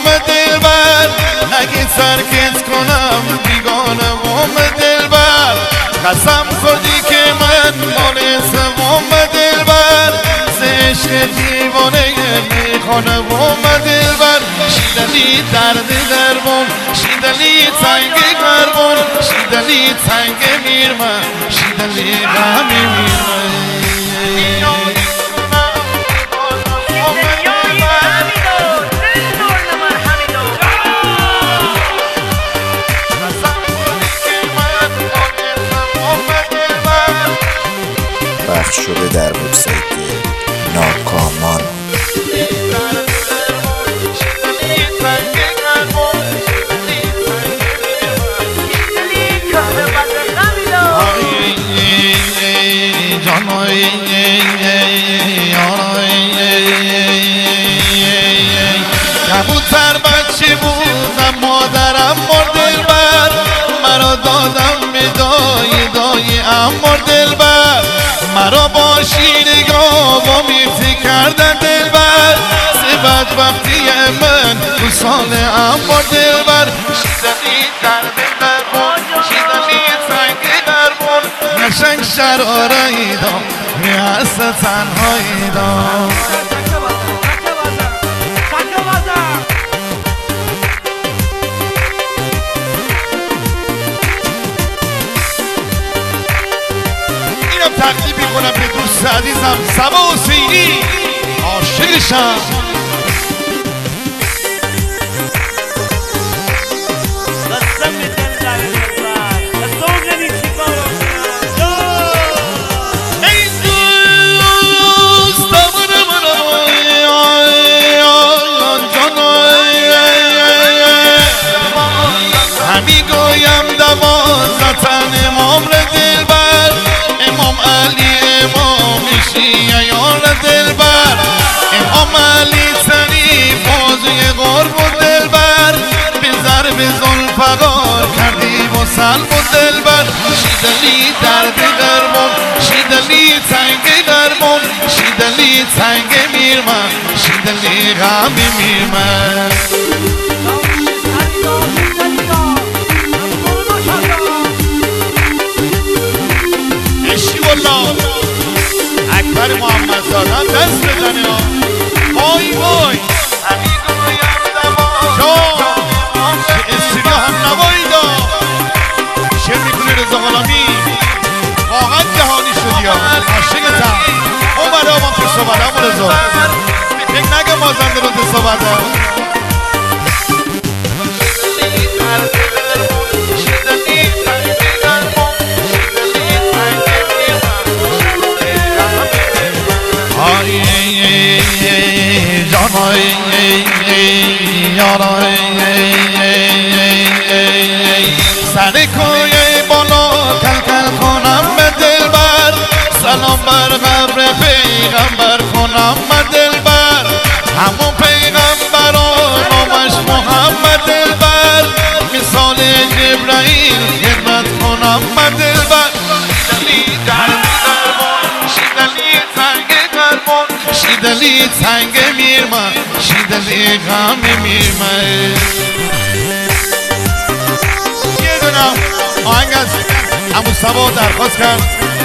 دلبر اگه سرکت کنم بیگانه دلبر قسم خوردی که من مال سوم دلبر عشق دیوانه میخانه دلبر شیدلی درد دربون شیدلی تنگ قربون شیدلی تنگ میرمه شیدلی غمی میرمه پخش شده در وبسایت ناکامان. کبوتر بچه بودم مادرم دلبر مرا دادم به دایی اما دلبر مرا با شیرگاه میفتی کردن دلبر سبت وقتی من تو سال اما دلبر شیدلی درد دربون شیدلی تنگ دربون نشنگ شراره دام میهست تنهایی دام تقلیبی کنم به دوست عزیزم سبا حسینی عاشقشم همی گویم دوازدن امام دلبر امام علی امام شیعیان دلبر امام علی تنی بازوی قرب دلبر به ضرب ذوالفقار کردی و سلب دلبر شیدلی درد دربون شیدلی تنگ دربون شیدلی تنگ میرمن شیدلی غمی میرمن اکبر محمد زادن دست بزنه وای وای چه استریا هم نوایی دا شعر میکنه رضا غلامی واقعا جهانی شدی ها عاشقتم اون برای آمان که صحبت همون رضا فکر نگه مازنده رو ده صحبت هم سر کوی بالا کل کنم به دلبر سلام بر قبر پیغمبر کنم به دلبر همون پیغمبران نامش محمد دلبر مثال جبرائیل خدمت کنم به دلبر شیدلی درد دربون شیدلی تنگ دربون شیدلی تنگ میرمن شیدلی غم میرمن یه دونم آهنگ از عمو سبا درخواست کرد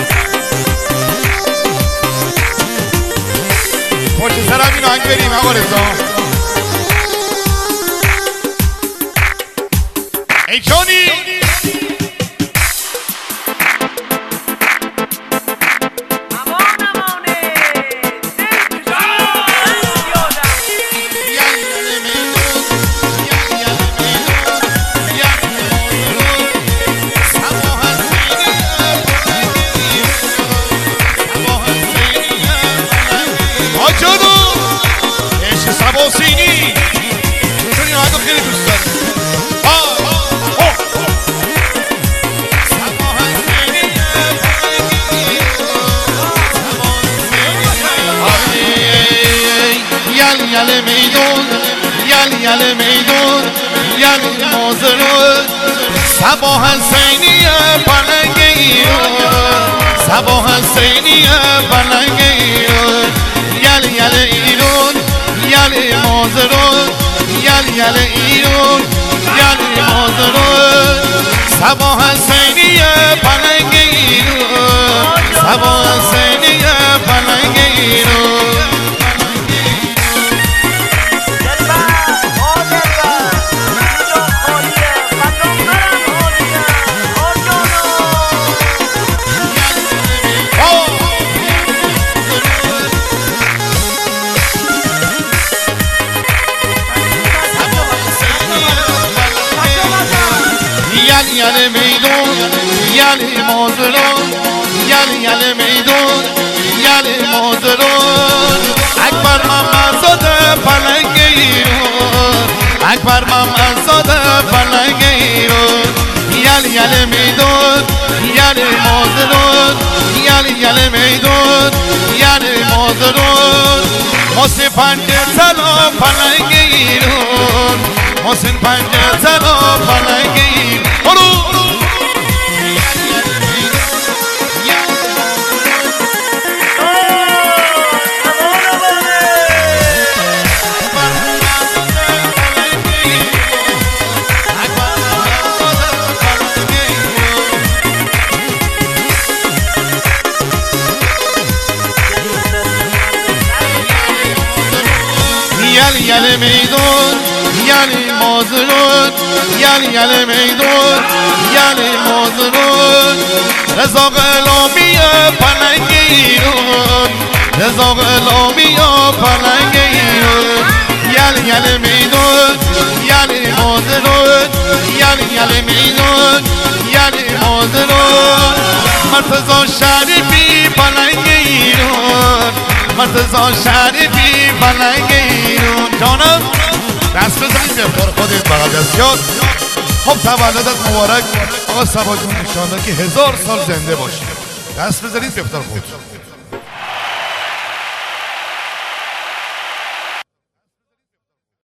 پشت سرم این آهنگ بریم آقا رضا ای جانی سبا حسینی چون این آهنگو خیلی دوست دارم یل میدون یل میدون یل مازرون سبا حسینی پلنگ ایران سبا حسینی پلنگ ایران یل ایران یل مازرون یل یل ایرون یل مازرون سبا حسینی پلنگ ایرون سبا حسینی پلنگ ایرون یل میدون یل مازرون یل میدون یل مازرون اکبر محمد زاده پلنگ ایرون اکبر محمد زاده پلنگ ایرون یل میدون یل مازرون یل میدون یل مازرون محسن پنجه تلا پلنگ ایرون محسن پنجه تلا پلنگ ایرون یل میدون یل مازرون یل میدون یل مازرون رضا غلامی پلنگ ایرون رضا غلامی پلنگ ایرون یل میدون یل مازرون یل میدون یل مازرون مرتضی شریفی پلنگ ایرون مرتضی شریفی پلنگ ایرون جانم دست بزنید به افتار خودت بغل دست یاد خب تولدت مبارک آقا صبا جون انشاءالله که 1000 سال زنده باشی دست بزنید به افتار خود